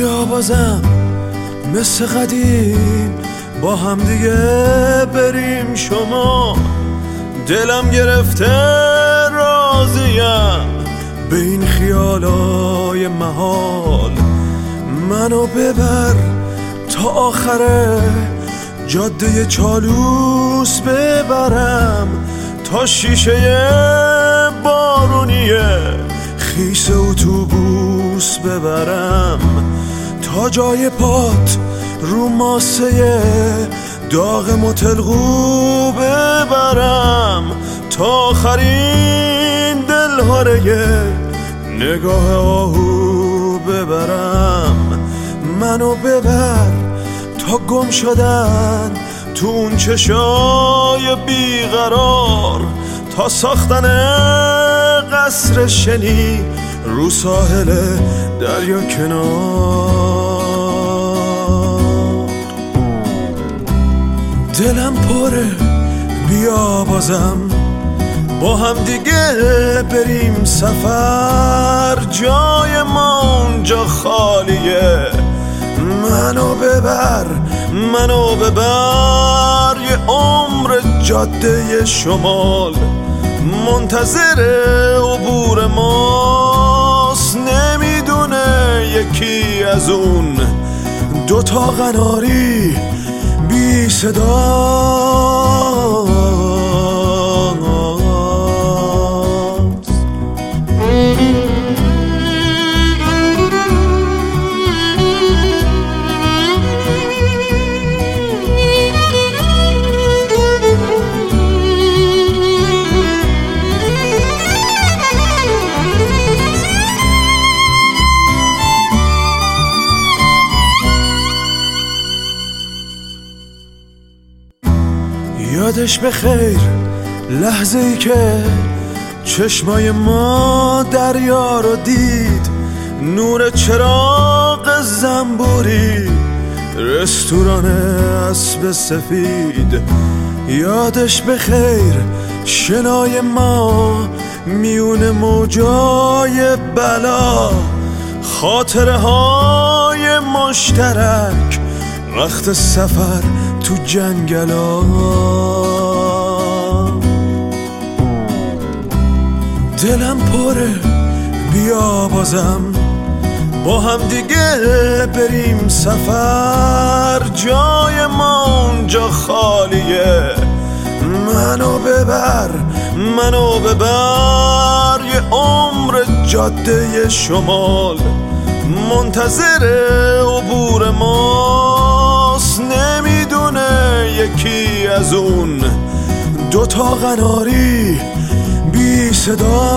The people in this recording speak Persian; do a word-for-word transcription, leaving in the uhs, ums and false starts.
بیا بازم مثل قدیم با هم دیگه بریم شما. دلم گرفته راضیم به این خیالای محال. منو ببر تا آخره جاده چالوس ببرم، تا شیشه بارونیه خیس اتوبوس ببرم، تا جای پات رو ماسه داغ متلقو ببرم، تا آخرین دلهاره نگاه آهو ببرم. منو ببر تا گم شدن تو اون چشای بیقرار، تا ساختن قصر شنی رو ساحل دریا کنار. دلم پره بیا بازم با هم دیگه بریم سفر، جای ما اونجا خالیه. منو ببر منو ببر یه عمر جاده شمال منتظر عبور ماست. نمیدونه یکی از اون دوتا قناری بی صدا یادش بخیر لحظه ای که چشمای ما دریا رو دید، نور چراغ زنبوری رستوران اسب سفید. یادش بخیر شنای ما میون موجای بلا، خاطره های مشترک وقت سفر تو جنگلا. دلم پره بیا بازم با هم دیگه بریم سفر، جای ما اونجا خالیه. منو ببر منو ببر یه عمر جاده شمال منتظر عبور ماست. نمیدونه یکی از اون دوتا قناری بی صدا